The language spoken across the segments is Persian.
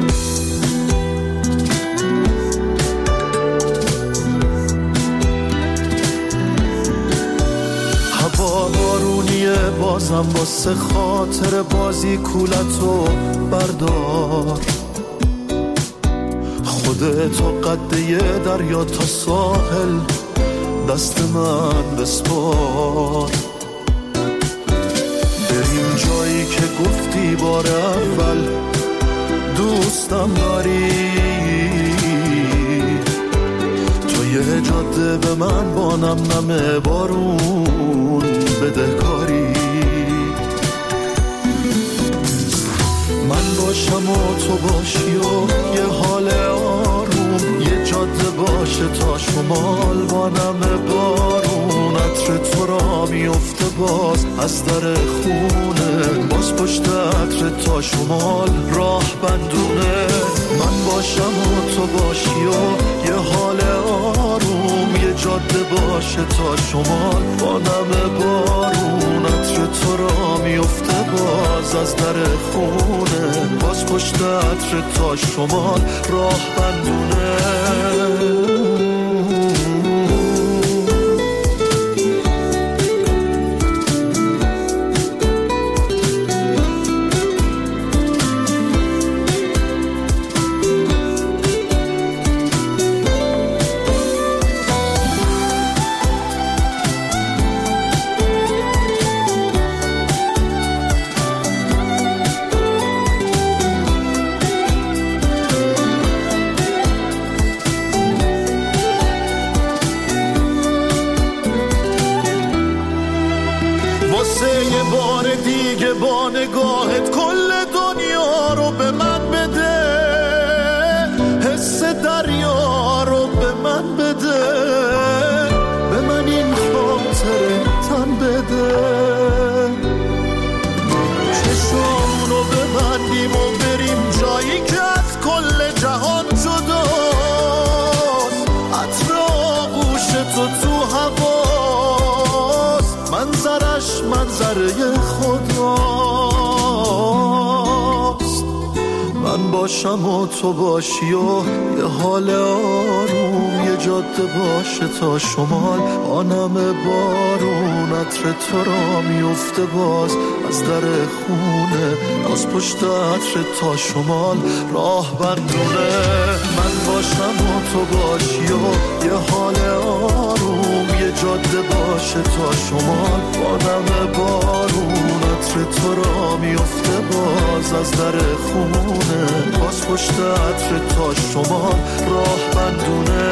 هوا بارونیه بازم واسه خاطر بازی کولتو بردار، خودتو قد یه دریا تا ساحل دست من بسپار، بریم جایی که گفتی بار اول دوستم داری، تو یه جاده به من با نم بارون بدهکاری، من باشم و تو باشی و یه حال آروم، یه جاده باشه تا شمال با نم بارون، عطر تو را میفته باز از در خونه، باز پشت عطر تا شمال راه بندونه، من باشم و تو باشی و یه حال آروم، یه جاده باشه تا شمال با نم بارون، عطر تو را میفته باز از در خونه، باز پشت عطر تا شمال راه بندونه. با نگاهت کل دنیا رو به من بده، حس دریا رو به من بده، به من این خاطره تن بده، چشمونو ببندیم و بریم جایی که از کل جهان جداست، عطر آغوش تو هواست، منظرش منظره خداست، من باشم و تو باشی و یه حال آروم، یه جاده باشه تا شمال آنم بارون، عطر تو را میفته باز از در خونه، باز پشت عطر تا شمال راه بندونه، من باشم و تو باشی و یه حال آروم، یه جاده باشه تا شمال آنم بارون، عطر تو را میفته باز از در خونه، باز پشت عطر تا شمال راه بندونه.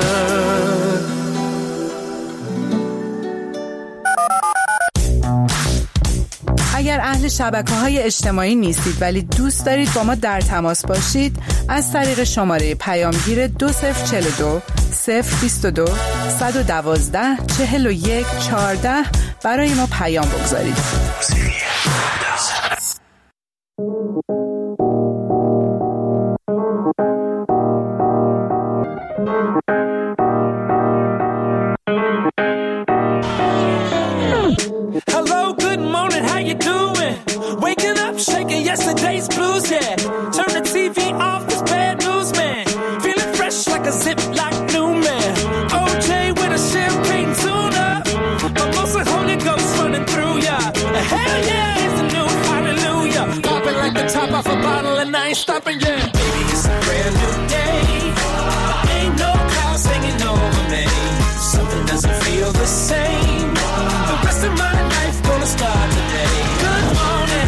اگر اهل شبکه‌های اجتماعی نیستید ولی دوست دارید با ما در تماس باشید، از طریق شماره پیامگیر 2042 022 112 41 14 برای ما پیام بگذارید. Yesterday's blues, yeah. Turn the TV off, it's bad news, man. Feeling fresh like a Ziploc new man. OJ with a champagne tune-up. Mimosa Holy Ghost running through ya. Hell yeah, it's the new hallelujah. Popping like the top off a bottle and I ain't stopping, yeah. Baby, it's a brand new day. Ain't no clouds hanging over me. Something doesn't feel the same. The rest of my life gonna start today. Good morning.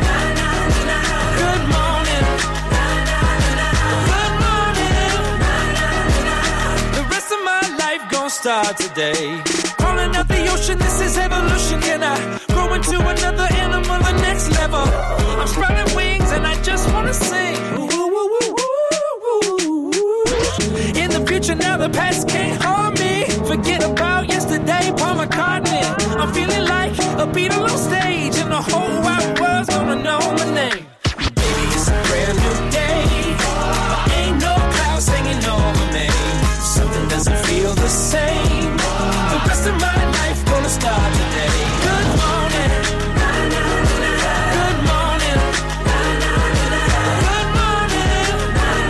Start today. Crawling up the ocean, this is evolution. Can I grow into another animal, the next level? I'm spreading wings and I just wanna sing. In the future now, the past can't harm me. Forget about yesterday, Paul McCartney. I'm feeling like a Beatle on stage, and the whole wide world's gonna know my name. Baby, it's a brand new day. Ain't no clouds hanging over me. Something doesn't feel the same. The rest of my life gonna start today. Good morning. Good morning. Good morning.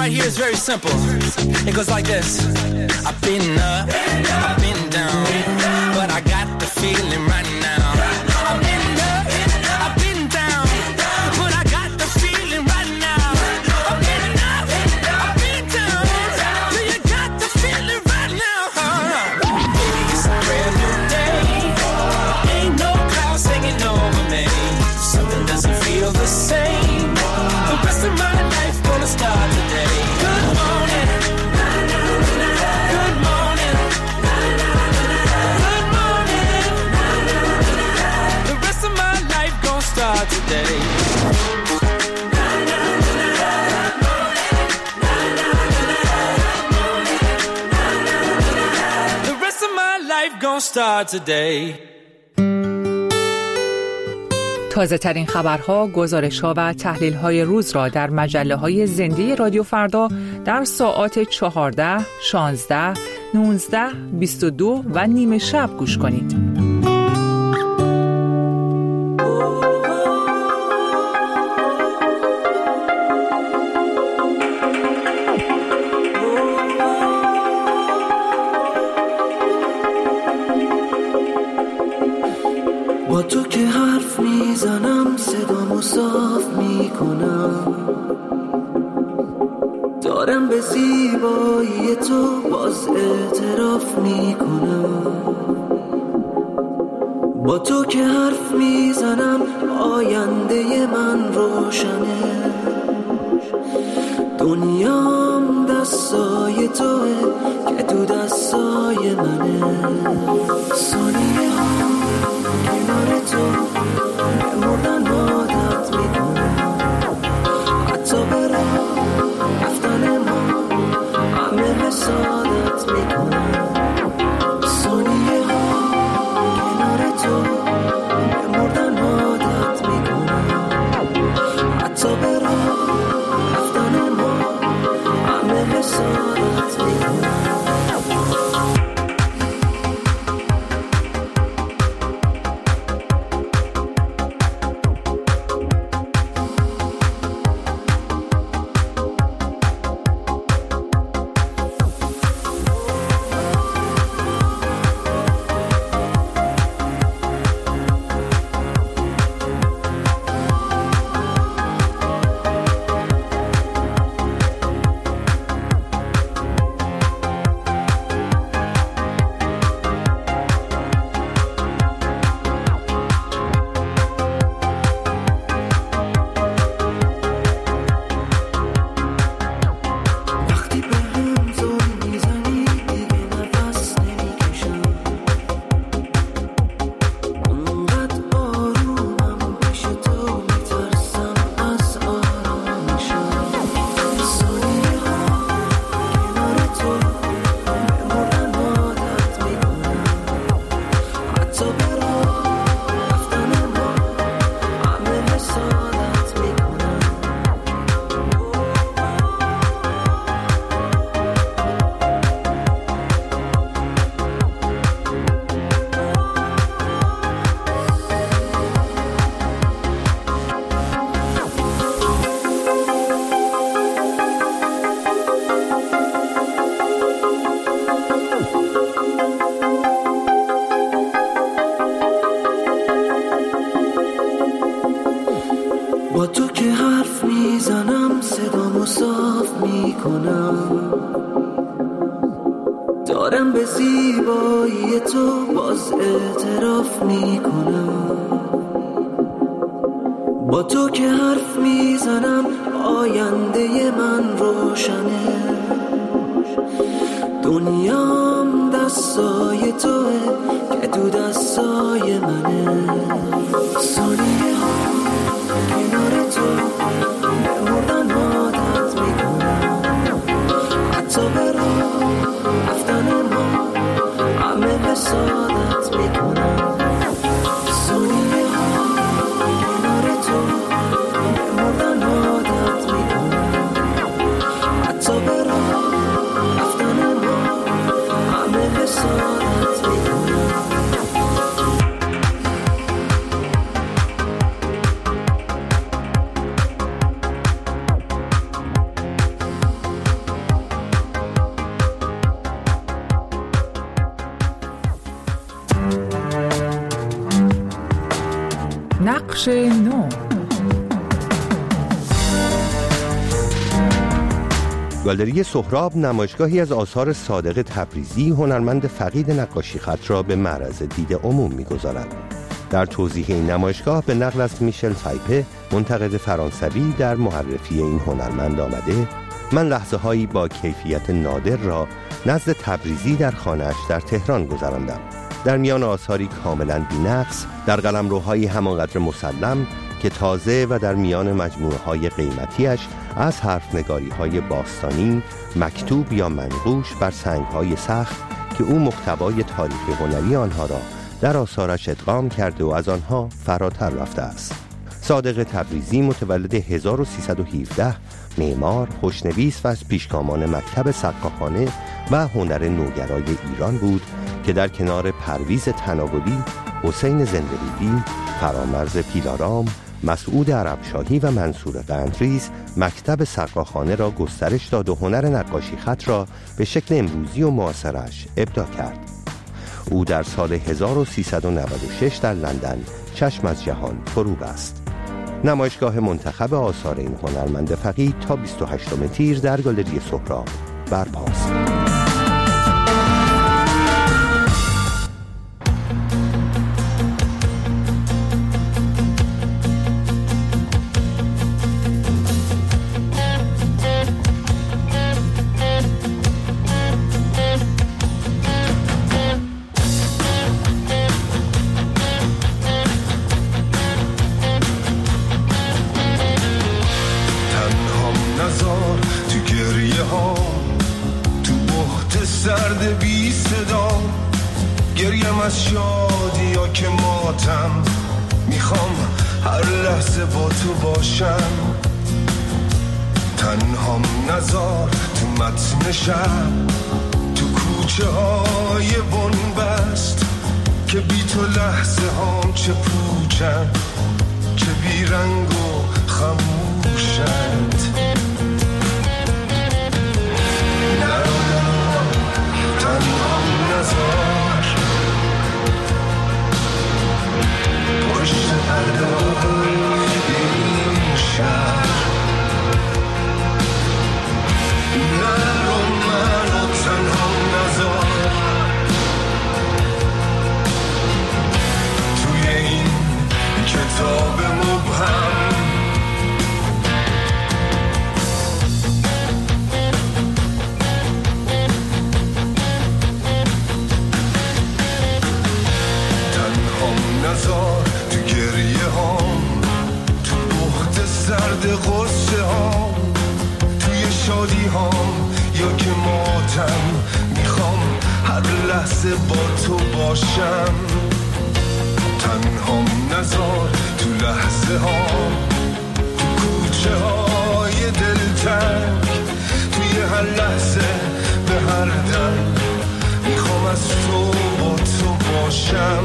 right here is very simple. It goes like this. I've been up, I've been down, but I got the feeling right now. I've been up, I've been down, but I got the feeling right now. I've been up, I've been down, do you got the feeling right now? It's a brand new day, ain't no clouds hanging over me. Something doesn't feel the same. The rest of my life gonna start today. Good morning. Good morning. Good morning. The rest of my life gonna start today. The rest of my life gonna start today. تازه ترین خبرها، گزارش‌ها و تحلیل‌های روز را در مجله‌های زنده رادیو فردا در ساعات 14، 16، 19، 22 و نیمه شب گوش کنید. با تو که حرف میزنم صدامو صاف میکنم، دارم به زیبایی تو باز اعتراف میکنم. با تو که حرف میزنم آینده من روشنه، دنیام دستای توه که تو دستای منه. ثانیه ها کنار تو به مردن عادت میکنم، حتی به راه رفتن ما همه حسادت میکنم. ثانیه ها کنار تو به مردن عادت میکنم، حتی به راه رفتن ما همه حسادت میکنم. با تو که حرف میزنم صدامو صاف میکنم، دارم به زیبایی تو باز اعتراف میکنم. با تو که حرف میزنم آینده من روشنه، دنیام دستای توه که تو دستای منه. ثانیه ها کنار تو به مردن عادت میکنم، حتی به راه رفتن ما همه حسادت میکنم. ثانیه ها کنار تو به مردن عادت میکنم، حتی به راه رفتن ما همه حسادت میکنم. نقش نو. گالری سهراب نمایشگاهی از آثار صادق تبریزی، هنرمند فقید نقاشی خط را به معرض دید عموم می‌گذارد. در توضیح این نمایشگاه به نقل از میشل فایپه، منتقد فرانسوی، در معرفی این هنرمند آمده: من لحظه هایی با کیفیت نادر را نزد تبریزی در خانه‌اش در تهران گذراندم. در میان آثاری کاملا بی‌نقص، در قلمروهای همانقدر مسلم که تازه و در میان مجموعه‌های قیمتیش از حرفنگاری‌های باستانی، مکتوب یا منقوش بر سنگ‌های سخت که او محتوای تاریخی هنری آنها را در آثارش ادغام کرده و از آنها فراتر رفته است. صادق تبریزی متولد 1317، معمار، خوشنویس و از پیشگامان مکتب سقاخانه و هنر نوگرای ایران بود که در کنار پرویز تناولی، حسین زنده‌رودی، فرامرز پیلارام، مسعود عربشاهی و منصور قندریز مکتب سقاخانه را گسترش داد و هنر نقاشی خط را به شکل امروزی و معاصرش ابداع کرد. او در سال 1396 در لندن چشم از جهان فرو بست. نمایشگاه منتخب آثار این هنرمند فقید تا 28 تیر در گالری سهراب برپاست. سرد بی صدا گریم از شادی یا که ماتم، میخوام هر لحظه با تو باشم. تنهام نزار تو متن شب، تو کوچه های بنبست که بی تو لحظه هام چه پوچن، چه بی رنگ و خموشند. تنهام نزار پشت پرده‌های این شهر، نرو منو تنهام نزار توی این کتاب مبهم. نزار تو گریه هام، تو بخت سرد غصه هام، توی شادی هام یا که ماتم، میخوام هر لحظه با تو باشم. تنهام نزار تو لحظه هام، تو کوچه های دلتنگ، توی هر لحظه به هر دم، میخوام از تو با تو باشم.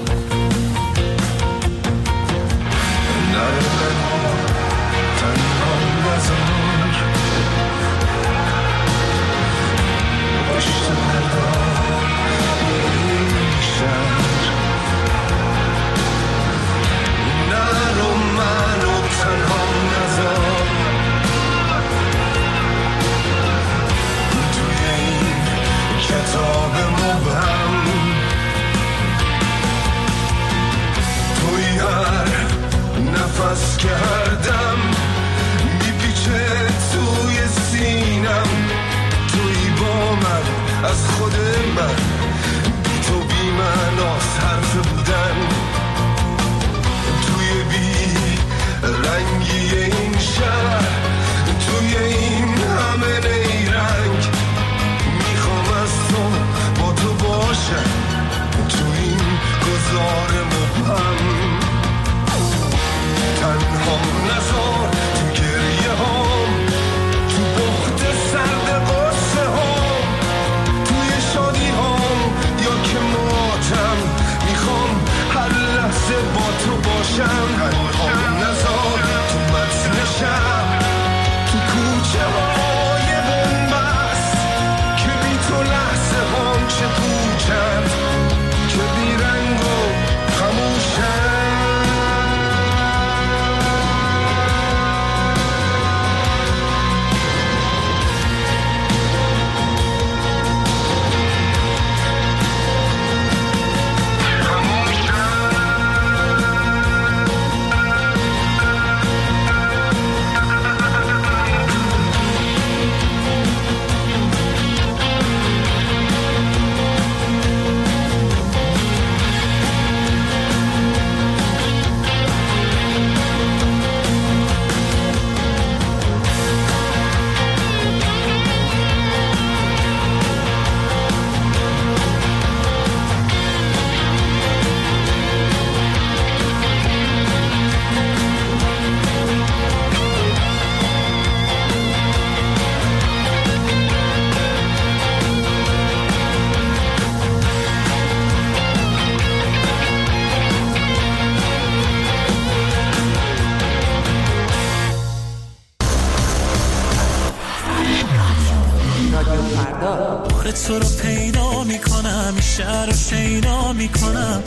تنهام نزار پشت پرده‌های این شهر، نرو منو تنهام نزار توی این کتاب مبهم. توی هر نفس که هر دم میپیچه توی سینم، توی با من از خود من، بی تو بی معناست حرف بودن. توی بی رنگی این شهر، توی این همه نیرنگ، میخوام از تو با تو باشم تو این گذار مبهم. تنهام نزار تو گریه هام، تو بخت سرد غصه هام، توی شادی هام یا که ماتم، میخوام هر لحظه با تو باشم. تنهام نزار تو متن شب، تو کوچه های بنبست که بی تو لحظه هام چه پوچند، که بی رنگ و خموشند. تو رو پیدا میکنم، این شهر رو شیدا میکنم.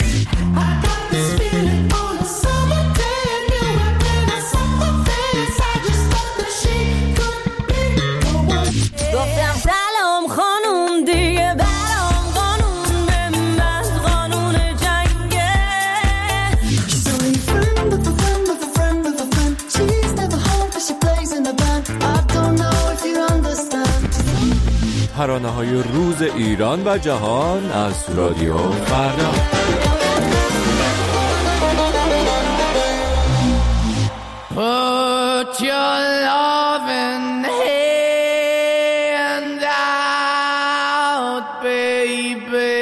گفتم سلام خانوم دیگه برام قانون به من قانون جنگه. So a friend of a friend of a friend of a friend. She's never home but she plays in the band. I don't know if you understand. ترانه‌های روز ایران و جهان از رادیو فردا. Put your loving hand out, baby,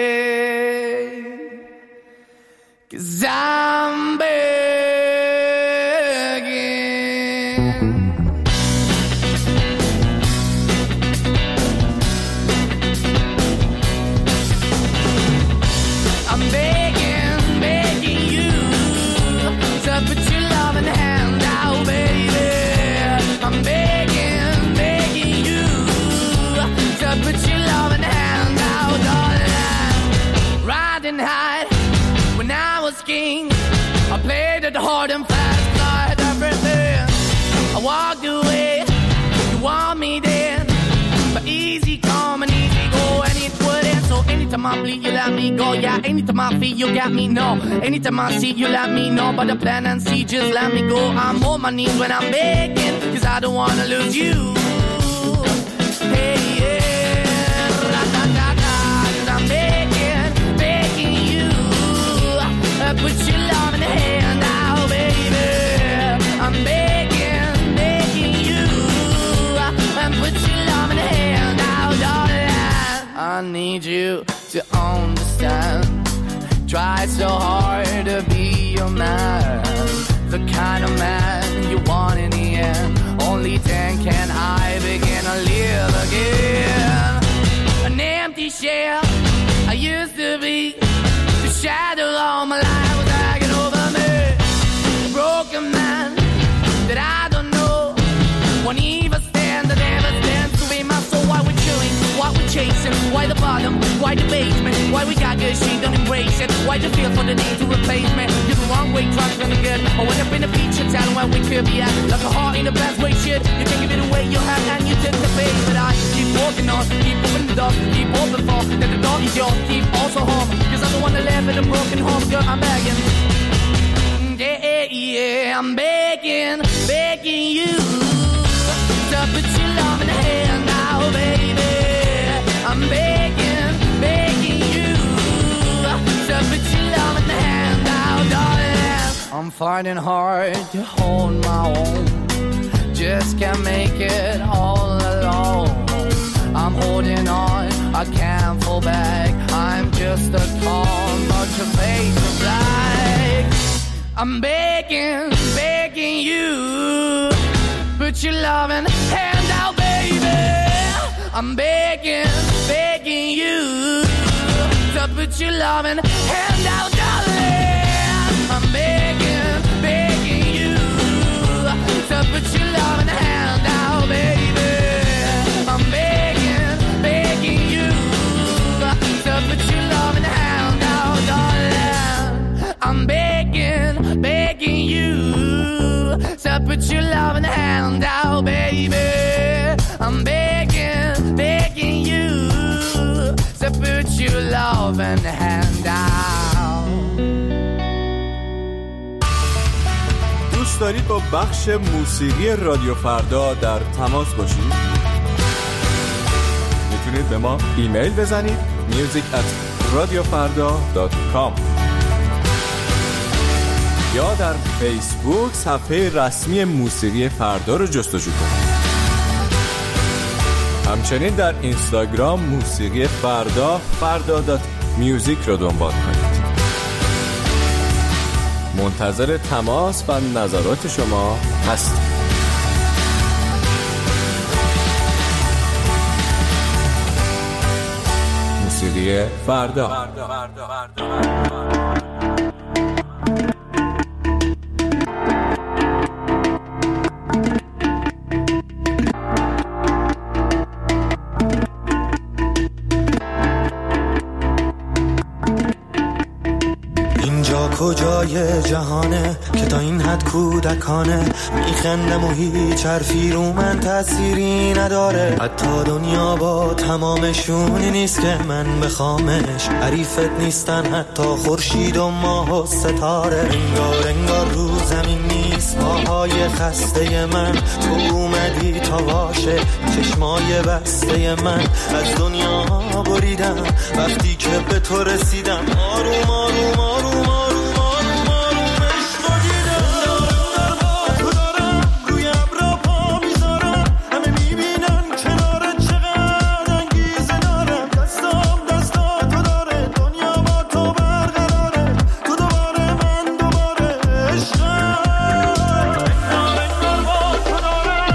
'cause I'm begging. I'm begging, begging you to put your loving hand out, baby. I'm begging, begging you to put your loving hand out, darling. Riding high when I was king, I played it hard and fast, I had everything. I walked away, you want me then, but easy come and easy go, and it wouldn't. So anytime I bleed, you let me go. Yeah, anytime I feel, you got me, no. Anytime I see, you let me know. But the plan and see, just let me go. I'm on my knees when I'm begging, 'cause I don't wanna lose you. Hey, yeah, ra-da-da-da, 'cause I'm begging, begging you. Put your love in the hand out, baby. I'm begging, begging you. Put your love in the hand out, darling. I need you to understand. Try so hard to be your man, the kind of man you want in the end. Only then can I begin to live again. An empty shell I used to be, the shadow all my life was hanging over me. A broken man that I don't know, won't even stand, that never stands to be my soul. Why we chewing, why we chasing, why the bottom, why the basement, why we got good, she don't embrace it, why the feel for the need to replace me. You're the wrong way, trying to good, or went up in the feature town where we could be at, like a heart in the best way, shit. You can give it away, you have, and you take the bait, but I keep walking on, keep moving the door, keep open for, that the door is yours, keep also home, 'cause I don't wanna live in a broken home, girl, I'm begging. Yeah, yeah, I'm begging, begging you to put your love in the hand now, baby. I'm begging, begging you to put your love in the hand now, darling. I'm finding hard to hold my own, just can't make it all alone. I'm holding on, I can't fall back, I'm just a call, but your face is black. I'm begging, begging you, put your loving hand out, baby. I'm begging, begging you to put your loving hand out, darling. I'm begging, begging you to put your loving hand out, baby. I'm begging, begging you to put your loving hand out, darling. I'm begging, begging you to put your loving hand out, baby. I'm begging, begging you to put your loving hand out. دوست دارید با بخش موسیقی رادیو فردا در تماس باشید؟ میتونید به ما ایمیل بزنید music@radiofarda.com یا در فیسبوک صفحه رسمی موسیقی فردا رو جستجو کنید. همچنین در اینستاگرام موسیقی فردا فردا.music رو دنبال کنید. منتظر تماس و نظرات شما هستیم. موسیقی فردا. جهانه که تا این حد کودکانه میخندم و هیچ حرفی رو من تأثیری نداره. حتی دنیا با تمامشونی نیست که من بخوامش، حریفت نیستن حتی خورشید و ماه و ستاره. انگار انگار رو زمین نیست پاهای خسته من، تو اومدی تا واشه چشمای بسته من. از دنیا بریدم وقتی که به تو رسیدم، آروم آروم آروم آروم آروم آروم عشق دیدم. انگار با تو دارم روی ابرا پا میذارم، همه میبینن کنار چقدر انگیزه دارم. دستام دستا تو داره، دنیا با تو برقراره، تو دوباره من دوباره عشقم. انگار با تو دارم.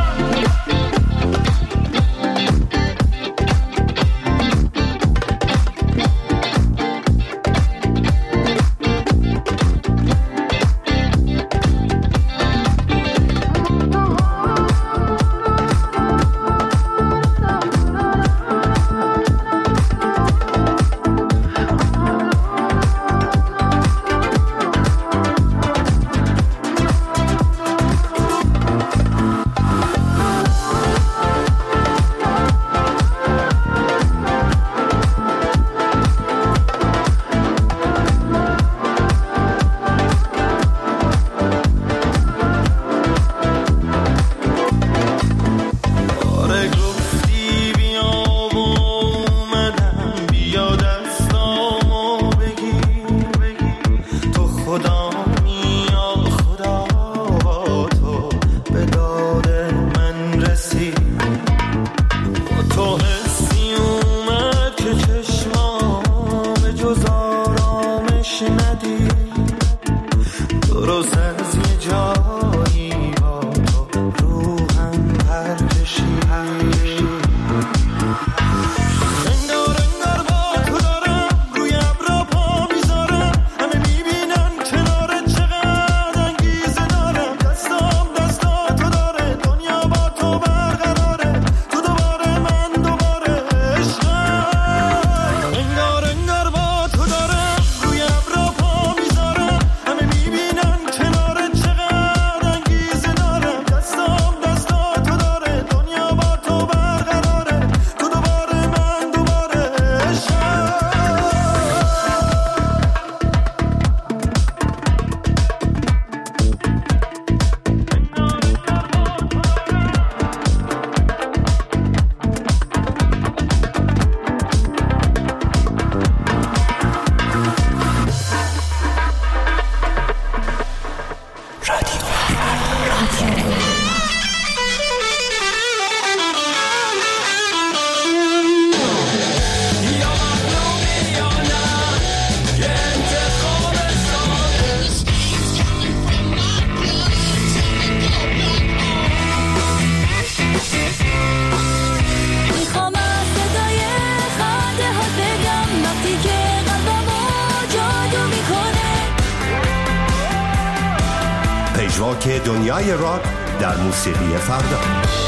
پژواک دنیای راک در موسیقی فردا.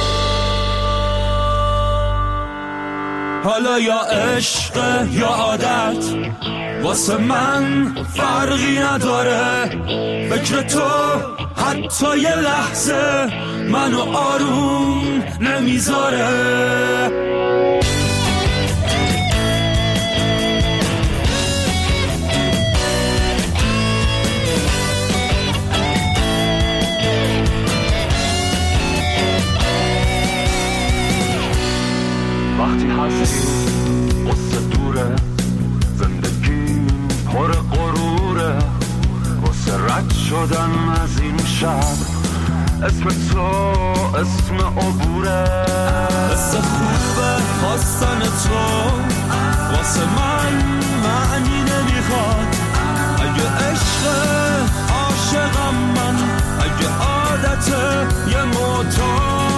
حالا یا عشق یا عادت واسه من فرقی نداره، فکر تو حتی یه لحظه منو آروم نمیذاره. وقتی هستی قصه دوره، زندگی پر غروره، واسه رد شدن از این شب اسم تو اسم عبوره. حس خوبه خواستن تو واسه من معنی نمیخواد، اگه عشق عاشقم من، اگه عادت یه معتاد.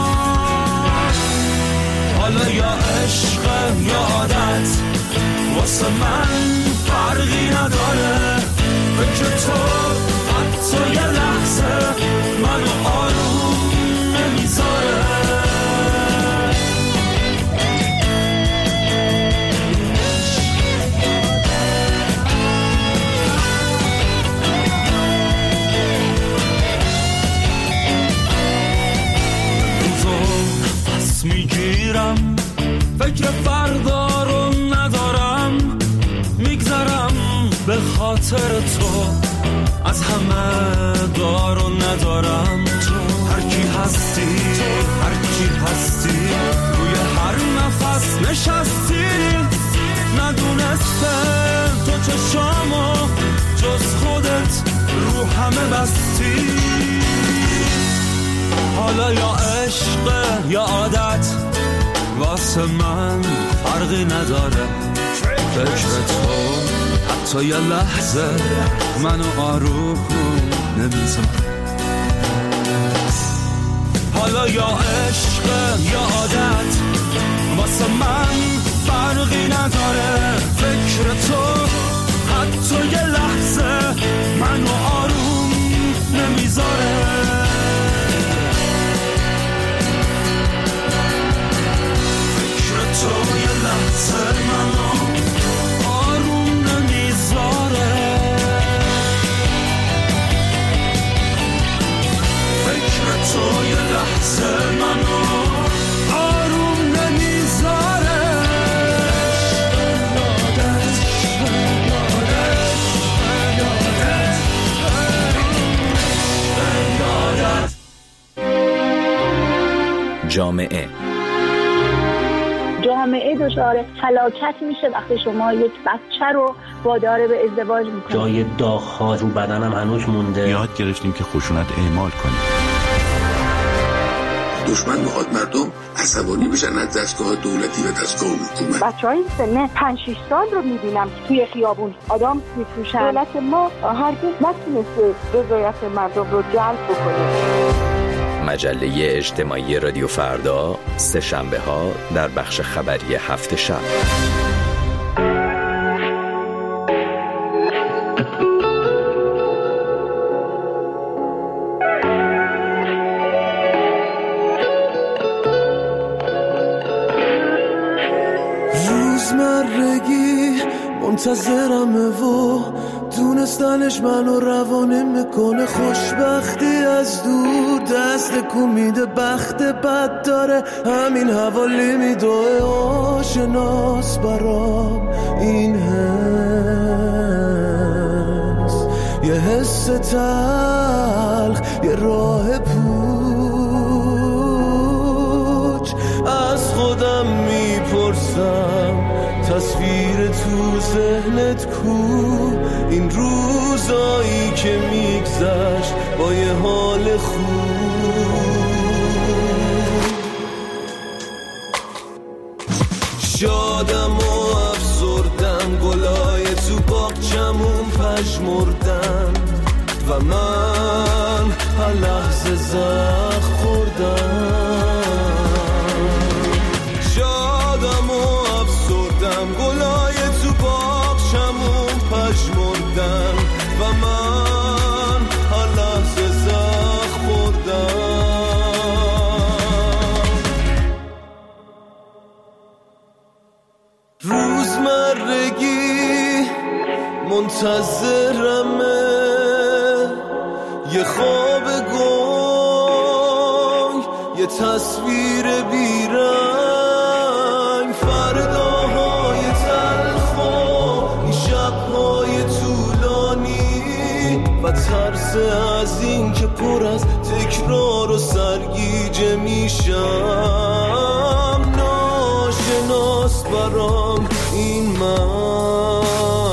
حالا یا عشق یا عادت واسه من فرقی نداره، فکر تو حتی یه لحظه منو آروم نمیذاره. میگیرم، فکر فردا رو ندارم، میگذرم به خاطر تو، از همه دار و ندارم. تو هر کی هستی، هر کی هستی، روی هر نفس نشستی، ندونستم تو چشامو جز خودت رو همه بستی. حالا یا عشق یا عادت واسه من فرقی نداره، فکر تو حتی یه لحظه منو آروم نمیذاره. حالا یا عشق یا عادت واسه من فرقی نداره، فکر تو حتی یه لحظه منو آروم نمیذاره. فکر تو یه لحظه منو آروم نمیذاره. فکر تو یه لحظه منو آروم نمیذاره. جامعه دچار فلاکت میشه وقتی شما یک بچه رو وادار به ازدواج میکنید. جای داغ‌ها رو بدنم هنوز مونده. یاد گرفتیم که خشونت اعمال کنیم. دشمن میخواد مردم عصبانی بشن از دستگاه دولتی و دستگاه حکومت. بچه‌های سن 5-6 سال رو میبینم که توی خیابون آدم میفروشن. دولت ما هرگز نتونسته رضایت مردم رو جلب بکنه. مجله اجتماعی رادیو فردا، سه شنبه ها در بخش خبری هفت شب. روزمرگی منتظرمه و دونستنش منو روانه میکنه، خوشبختی از دور دست کو میده، بخت بد داره همین حوالی میدوه. آشناس برام این حس، یه حس تلخ، یه راه پوچ. از خودم میپرسم تصویر تو ذهنت کو، این روزایی که میگذشت با یه حال خوب. شادم و افسردم، گلای تو باغچمون پژمردن و من هر لحظه زخم خوردم. شادم و افسردم، گلای تو باغچمون پژمردن و من هر لحظه زخم خوردم. روزمرگی منتظرمه، یه خواب گنگ، یه تصویر بیرنگ، فرداهای تلخ و این شبهای طولانی و ترس از این که پر از تکرار و سرگیجه میشم. ناشناس برام این مرد،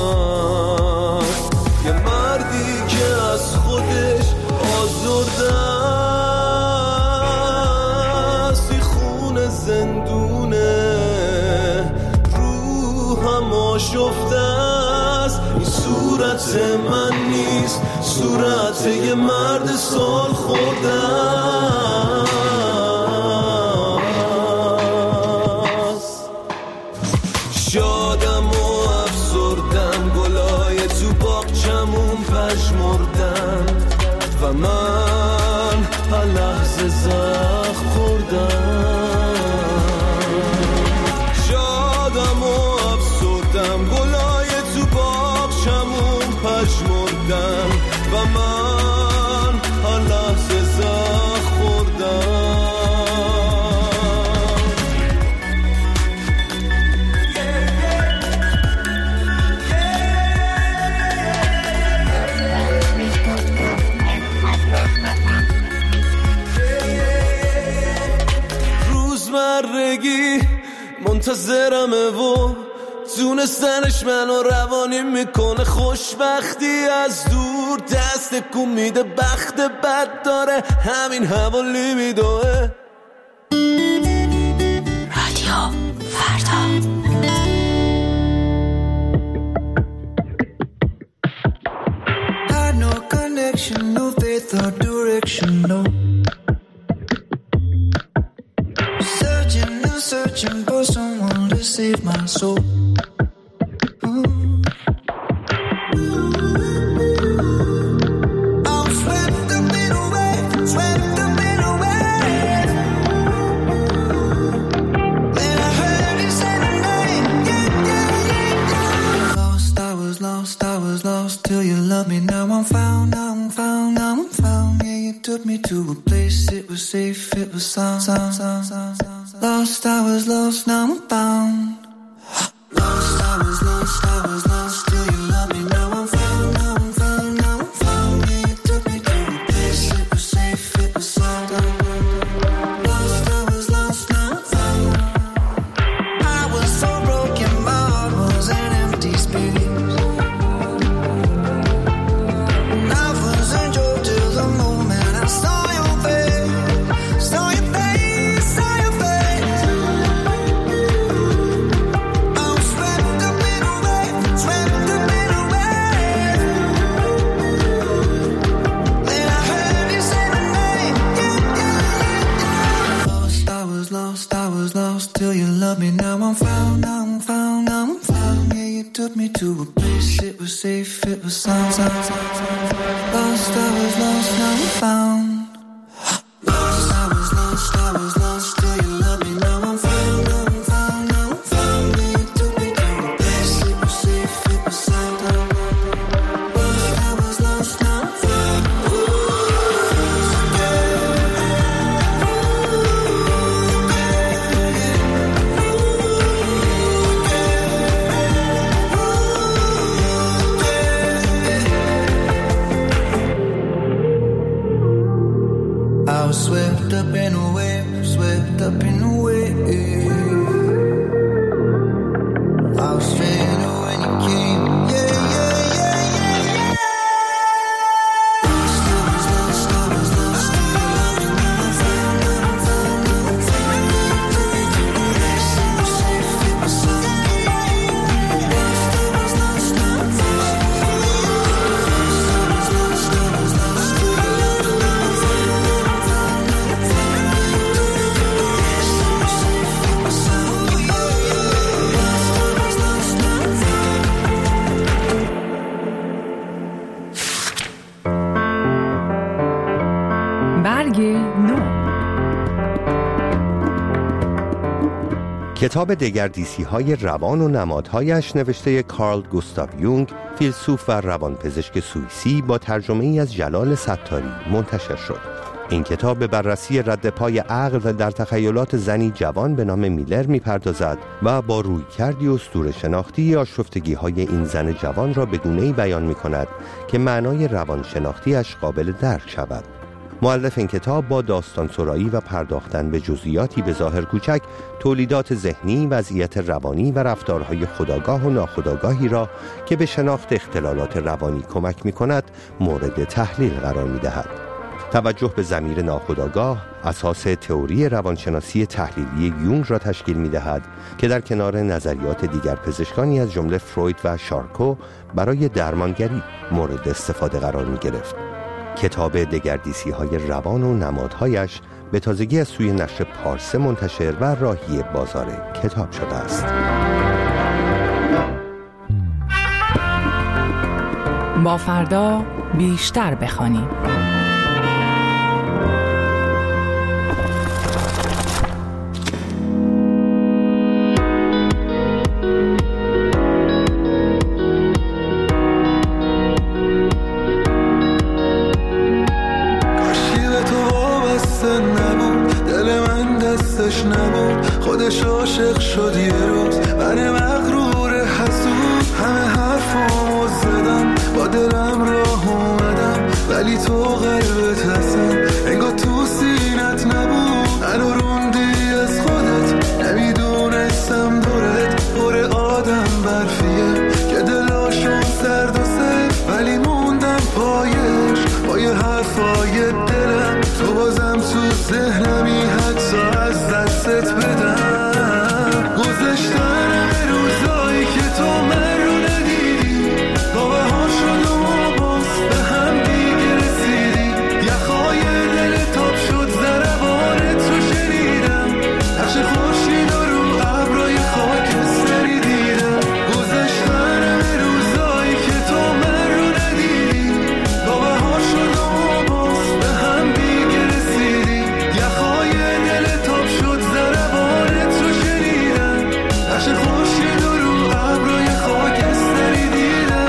یه مردی که از خودش آزرده است، این خون زندونه، روحم آشفته است. این صورت من نیست، صورت یه مرد سال خورده است. شادم و افسردم، گلای تو باغچمون پژمردن و من هر لحظه زخم خوردم. شادم و افسردم، گلای تو باغچمون پژمردن و من هر لحظه زخم خوردم. منتظرمه و تونستنش منو روانی میکنه. خوشبختی از دور دست کن میده، بخت بد داره همین حوالی میدوه. رادیو فردا. Had no connection, no faith or direction, no. Searching for someone to save my soul. I'm swept up in a wave, swept up in a wave. Then I heard you say my name, yeah, yeah, yeah, yeah. Lost, I was lost till you loved me. Now I'm found, now I'm found, now I'm found. Yeah, you took me to a place, it was safe, it was sound. Lost, I was lost, now I'm found. Lost, I was lost till you love me. Now I'm found, now I'm found, now I'm found. Yeah, you took me to a place, it was safe, it was sound. Lost, I was lost, now I'm found. I was so broken, my heart was an empty space. And I was enjoyed till the moment I saw your face, saw your face, saw your face. Till you love me. Now I'm found, now I'm found, now I'm found. Yeah, you took me to a place, it was safe, it was sound. Lost, I was lost, now I'm found. Lost, I was lost till you love me. Now I'm found, now I'm found, now I'm found. Yeah, you took me to a place, it was safe, it was sound. Lost, I was lost, now I'm found. I was swept up in a wave, swept up in a wave. I was straight when you came, yeah, yeah, yeah, yeah, yeah. Lost, I was lost, I was lost. Now I'm found, now I'm found, now I'm found. It was safe, it was sound. Lost, I was lost, now I'm found. Lost, I was lost, I was lost. برگ نو. کتاب دگردیسی های روان و نمادهایش نوشته کارل گوستاو یونگ، فیلسوف و روانپزشک سوئیسی، با ترجمه ای از جلال ستاری منتشر شد. این کتاب به بررسی رد پای عقل در تخیلات زنی جوان به نام میلر میپردازد و با رویکردی اسطوره شناختی آشفتگی های این زن جوان را به گونه‌ای بیان می‌کند که معنای روانشناختیش قابل درک شود. مؤلف این کتاب با داستان سرایی و پرداختن به جزئیاتی به ظاهر کوچک تولیدات ذهنی، وضعیت روانی و رفتارهای خودآگاه و ناخودآگاهی را که به شناخت اختلالات روانی کمک می‌کند مورد تحلیل قرار می‌دهد. توجه به ضمیر ناخودآگاه اساس تئوری روانشناسی تحلیلی یونگ را تشکیل می‌دهد که در کنار نظریات دیگر پزشکانی از جمله فروید و شارکو برای درمانگری مورد استفاده قرار می‌گرفت. کتاب دگردیسی های روان و نمادهایش به تازگی از سوی نشر پارسه منتشر و راهی بازار کتاب شده است. با فردا بیشتر بخوانیم. نبود خودش عاشق شد یه روز من مغرور حسود همه حرفامو زدم با دلم راه اومدم ولی تو قلبت هستن انگار تو سینت نبود منو روندی از خودت نمیدونستم دلم، تو بازم تو ذهنمی حتی از دستت بدم. گذشتن روزایی که تو من رو ندیدی، گاوه ها شد و ما باز به هم دیگه رسیدی. یخهای دل تاب شد ضربان تو شنیدم، نقش خورشید و رو ابرای خاکستری دیدم. گذشتن روزایی که تو من رو ندیدی، گاوه ها شد و ما باز به هم دیگه رسیدی. یخهای دل تاب شد ضربان تو شنیدم، نقش خورشید و رو ابرای خاکستری دیدم.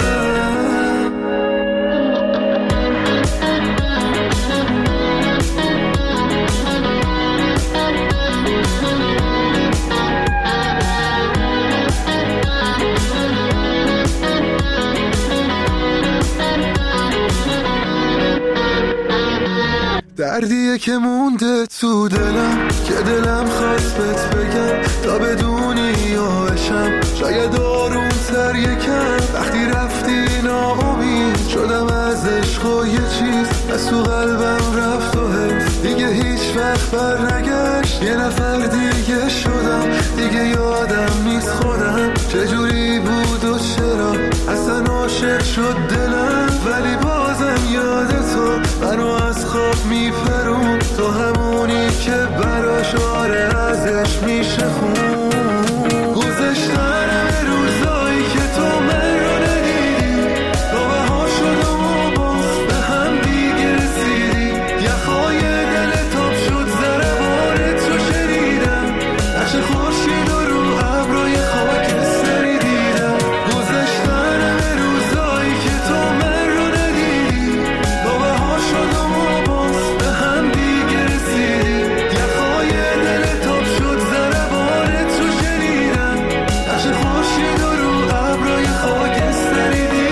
دردیه که مونده تو دلم، که دلم خواست بهت بگم تا بدونی یا بشم شاید آروم‌تر یکم. وقتی رفتی ناامید شدم از عشق و یه چیز از تو قلبم رفت و حس دیگه هیچ وقت بر نگشت. یه نفر دیگه شدم، دیگه یادم نیست خودم چجوری بود و چرا اصلا عاشق شد دلم. ولی بازم یاد تو منو از خواب میپرون، تو همونی که براش آره ازش میشه خون. گذشتن روزایی که تو من رو ندیدی، گاوه ها شد و ما باز به هم دیگه رسیدی. یخهای دل تاب شد ضربان تو شنیدم، نقش خورشید و رو ابرای خاکستری دیدم. گذشتن روزایی که تو من رو ندیدی، گاوه ها شد و ما باز به هم دیگه رسیدی. یخهای دل تاب شد ضربان تو شنیدم، نقش خورشید و رو ابرای خاکستری دیدم.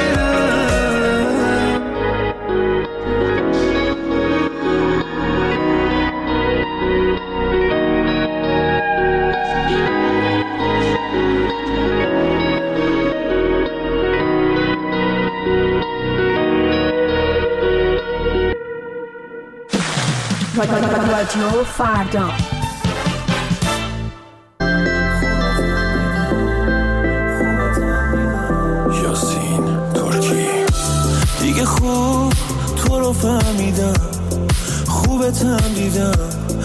رادیو فردا. یاسین ترکی. دیگه خوب تو رو فهمیدم، خوبتم دیدم،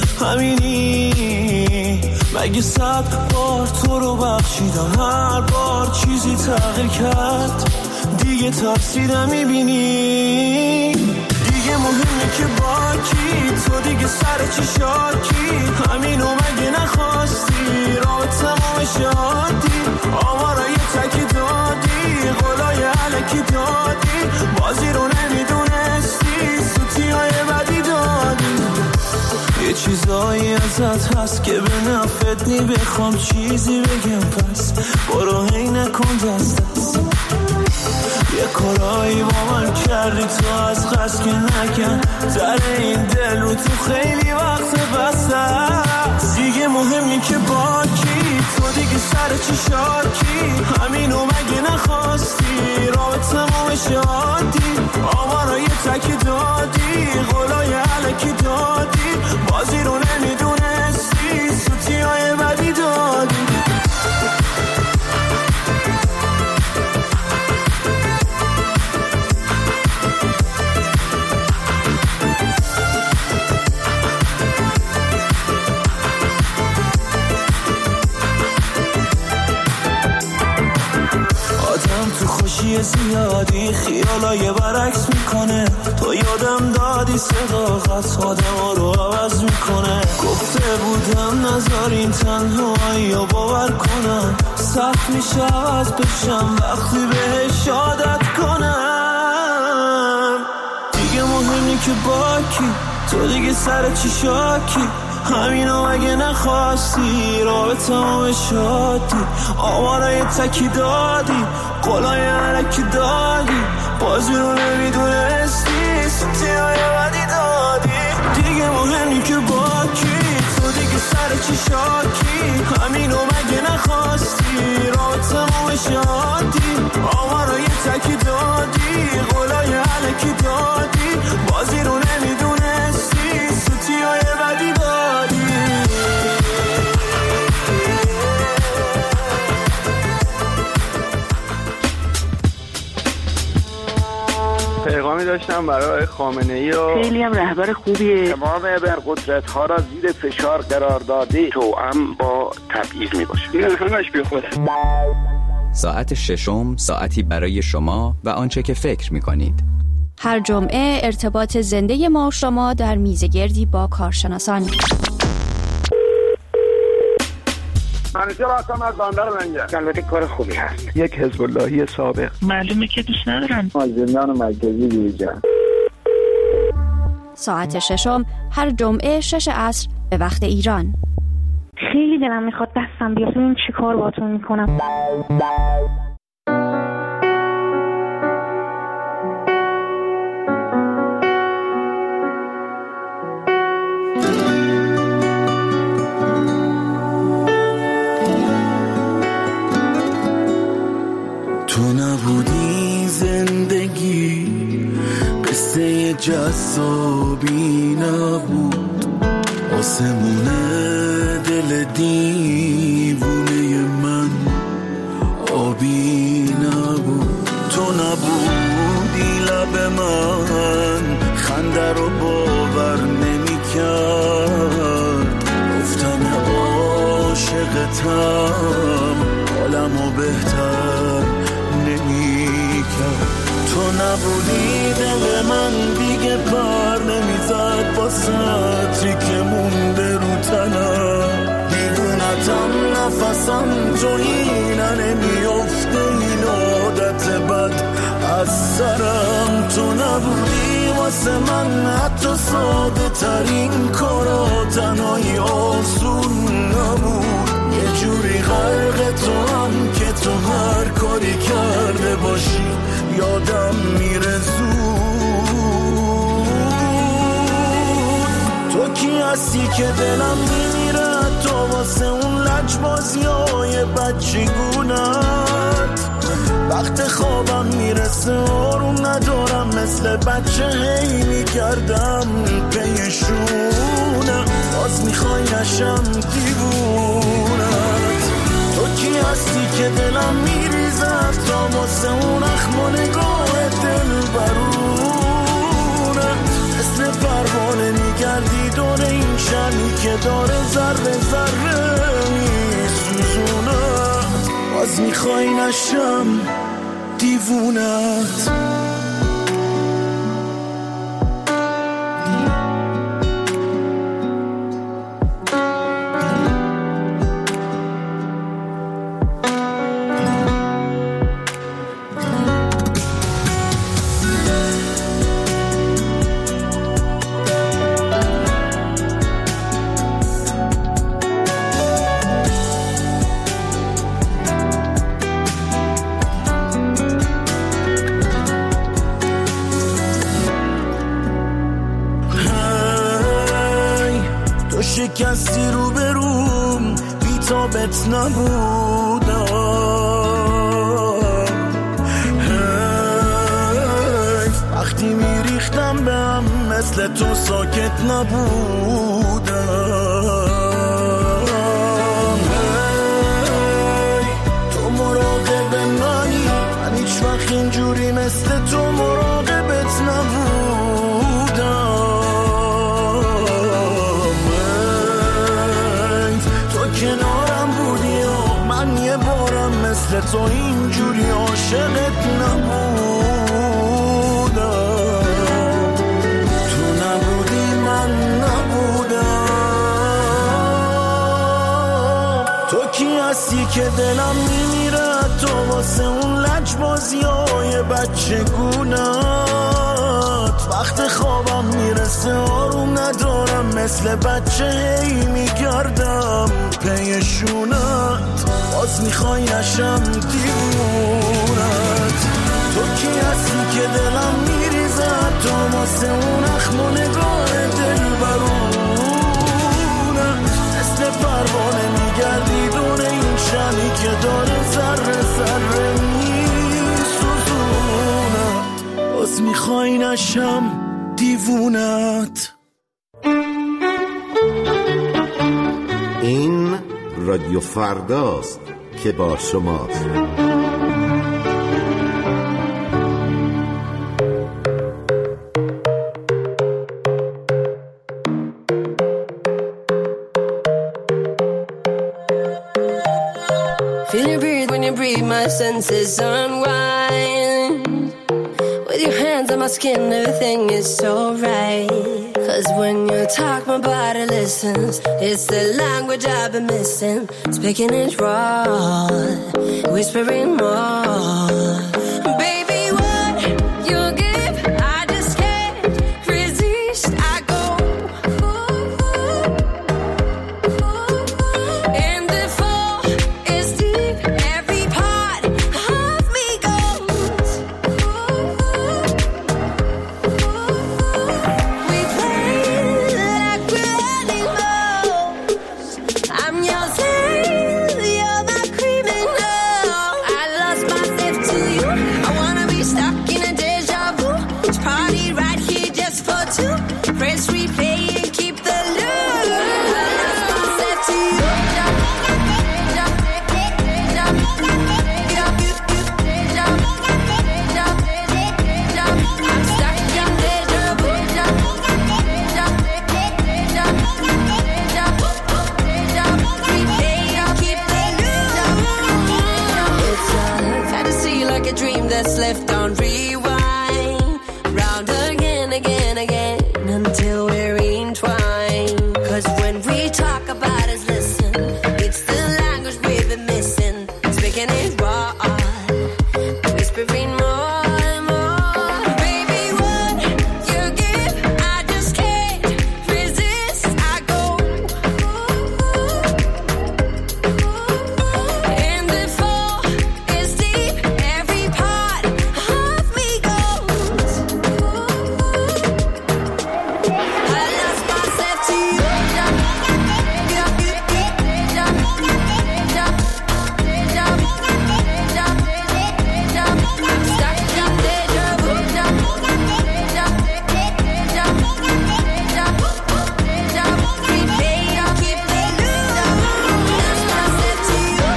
همینی مگه 100 بار تو رو بخشیدم، هر بار چیزی تغییر کرد دیگه ترسیدم. میبینی دیگه مهمه که با کی، تو دیگه سر چی شاکی، همینو مگه نخواستی راه تمام شادی. آوارای تکی دادی، قولای علکی دادی، بازی رو نمیدونستی، سوتی های بدی دادی. یه چیزایی ازت هست که به نفت نی، بخوام چیزی بگم پس برو هی نکن دست دست. یه کارایی با من کردی تو از قصد که نکن، در این دل رو تو خیلی وقت بسته است. دیگه مهمی که با کی، تو دیگه سر چی شاکی، همینو مگه نخواستی راه تمام شادی. آوارای تکی دادی، قولای علکی دادی، بازی رو نمیدونستی، سوتی های بدی دادی. زیادی خیالای برعکس میکنه، تو یادم دادی صداقت آدم رو عوض میکنه. گفته بودم نذارین تنهایی رو باور کنم، سخت میشه عوض بشم وقتی بهش عادت کنم. دیگه مهمی که با کی، تو دیگه سر چی شاکی، همینو اگه نخواستی راه تمام شادی. آوارای تکی دادی، قولای علکی دادی، بازی رو نمیدونستی، سوتی های بدی دادی. دیگه مهمی که با کی، تو دیگه سر چی شاکی، همینو مگه نخواستی راه تمام شادی. آوارای تکی دادی، قولای علکی دادی، بازی رو نمیدونستی، داشتم برای خامنه‌ای و خیلی هم رهبر خوبیه. تمام ابرقدرت‌ها را زیر فشار قرار داده، توأم با تبعیض میباشه. این همش بیخوده. ساعت ششم، ساعتی برای شما و آنچه که فکر می‌کنید. هر جمعه ارتباط زنده ما و شما در میزگردی با کارشناسان. منیجر هستم از بندر لنگر. البته کار خوبی هست. یک حزب اللهی سابق. معلومه که دوست ندارم. از زندان مرکزی بیرون. ساعت ششم هر جمعه 6 عصر به وقت ایران. خیلی دلم میخواد دستم بیاد ببینم چی کار باهاتون میکنم. تو نبودی زندگی قصه جذابی نبود، آسمونه دل دیوونه من آبی نبود. تو نبودی لب من خنده رو باور نمی کرد، گفتم عاشقتم حالمو بهتر نمی کرد. تو نبودی دل من دیگه پر نمیزد با سطری که مونده رو تنم، دیوونتم نفسم جایینا نمیافته این عادت بد از سرم. تو نبودی واسه من حتی ساده ترین کارا تنهایی آسون نبود، یه جوری غرق تو هم که تو هر کاری کرده باشی یادم میره زود. تو کی هستی که دلم میمیره تو واسه اون لجبازیای بچگونت، وقت خوابم میرسه آروم ندارم مثل بچه هی میکردم پیشونه، باز میخوای نشم دیوونت. تو کی هستی که دلم میریزد تا واسه اون اخم و نگاه دل برونت، مثل پروانه میگردی دور این شمی که داره ذره ذره میسوزونت، باز میخوای نشم دیوونت. شکستی رو بروم بی تابت نبودم، وقتی میریختم به هم مثل تو ساکت نبودم. تو مراقب منی، من هیچ وقت اینجوری مثل تو مراقبت نبودم. کنارم بودی و من یه بارم مثل تو اینجوری عاشقت نبودم. تو نبودی من نبودم. تو کی هستی که دلم میمیره تو واسه اون لجبازیای بچگونت، وقت خوابم میرسه آروم ندارم مثل بچه هی میگردم پیشونت، باز میخوای نشم دیوونت. تو کی هستی که دلم میریزد تو واسه اون اخم و نگاه دل برونت، مثل پروانه میگردی دور این شمی که داره ذره ذره میسوزونت، باز میخوای نشم دیوونت. این رادیو فرداست که با شماست. Feel your breathe when you breathe, my senses unwind. With your hands on my skin, everything is so right. Cause when you talk, my body listens. It's the language I've been missing. Speaking it raw, whispering more. Baby, what you give, I just can't resist. I go, and the fall is deep. Every part of me goes. We play like we're animals. I'm your slave, you're my criminal. I lost myself to you. I wanna be stuck in a deja vu. It's party right here just for two. Press replay and keep the loop. I lost myself to you. I'm stuck in deja vu. Replay and keep the loop. It's a fantasy like a dream that's left on rewind. Round again, again, again, until we're entwined. Cause when we talk about us, listen, it's the language we've been missing. Speaking it raw, whispering more and more. Baby, what you give, I just can't resist. I go, and the fall is deep. Every part of me goes. I lost myself to you. I'm stuck in deja vu. Replay and keep the loop. Lost myself to you.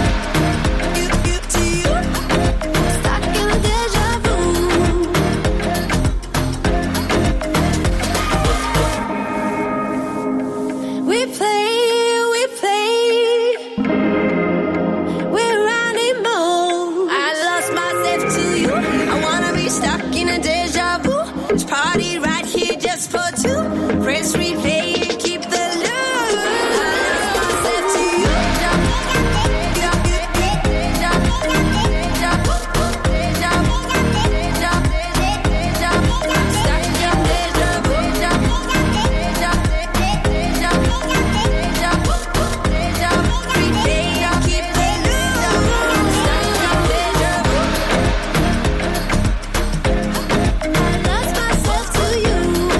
Stuck in deja vu. We play, we're animals. I lost myself to you. I wanna be stuck in a deja vu. It's party right here just for two. Press replay and keep the loop. I lost myself to you. I'm stuck in deja vu. Replay and keep the loop. Stuck in deja vu. I lost myself to you.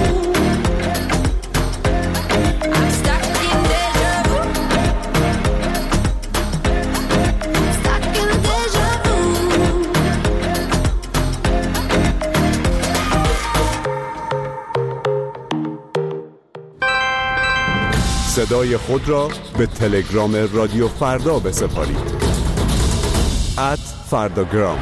I'm stuck in deja vu. Stuck in deja vu. صدای خود را به تلگرام رادیو فردا بسپارید. @فرداگرام.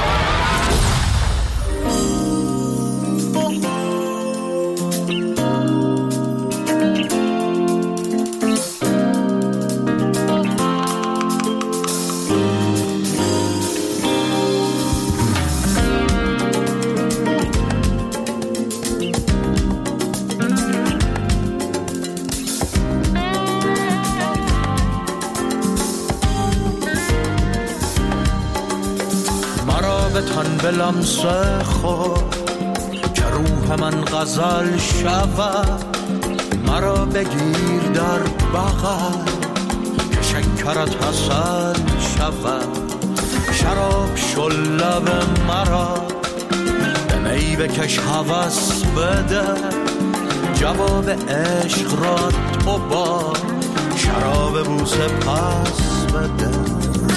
مرا به تن به لمس خود که روح من غزل شود. مرا بگیر در بغل که شکرت حسد شود. شراب شل لب مرا به می بکش هوس بده. جواب عشق را تو با شراب بوسه پس بده.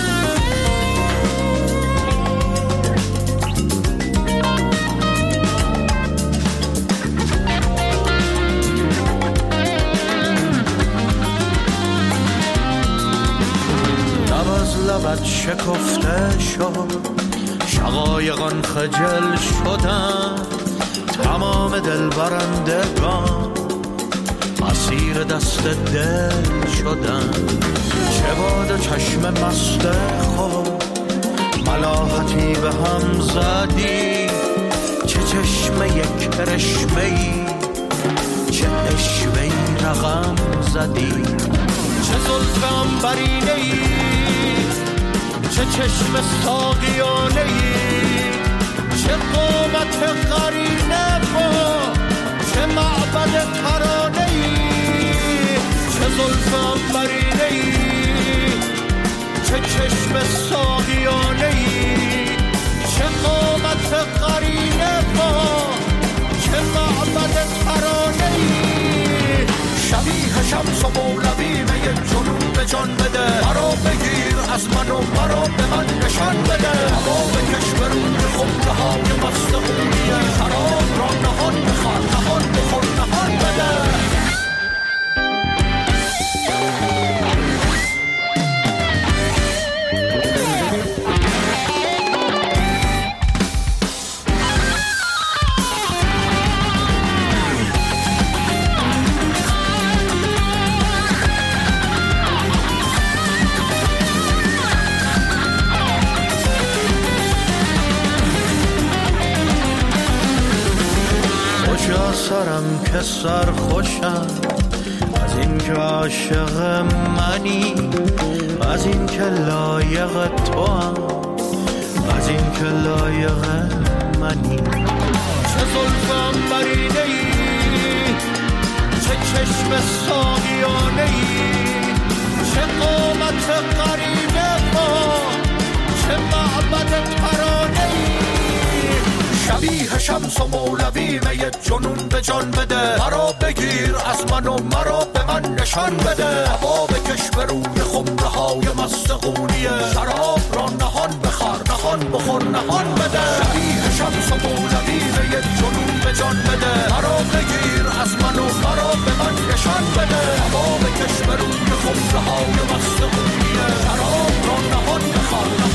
لبت شکفته شد، شقایقان خجل شدن. تمام دل برندگان از اسیر دست دل شدم. چه باد چشم مست خود ملاحتی به هم زدی، چه چشم یک کرشمه‌ای، چه اشوه‌ای رقم زدی. چه زلفم برینه‌ای، چه چشم ساقیانه‌ای، چه قامت قرینه با چه معبد ترانه‌ای. چه زلفم برینه‌ای، چه چشم ساقیانه‌ای، چه قامت قرینه با چه معبد ترانه‌ای. شبیه شمس و مولویم یک جنون به جان بده، مرا بگیر از من و مرا به من نشان بده. هوا بکش به روی خمره های مست خونیه، شراب را نهان بخوار نهان بخور نهان بده. سرم که سر خوشم از این که عاشق منی، از این که لایق تو هم، از این که لایق منی. چه زلفم برینه‌ای، چه چشم ساقیانه‌ای، چه قامت قرینه با چه معبد ترانه‌ای. شبیه شمس و مولویم یک جنون به جان بده، مرا بگیر از من و مرا به من نشان بده. هوا بکش به روی خمره های مست خونیه، شراب را نهان بخور نهان بخور نهان بده. شبیه شمس و مولویم یک جنون به جان بده، مرا بگیر از من و مرا به من نشان بده. هوا بکش به روی خمره های مست خونیه، شراب را نهان بخور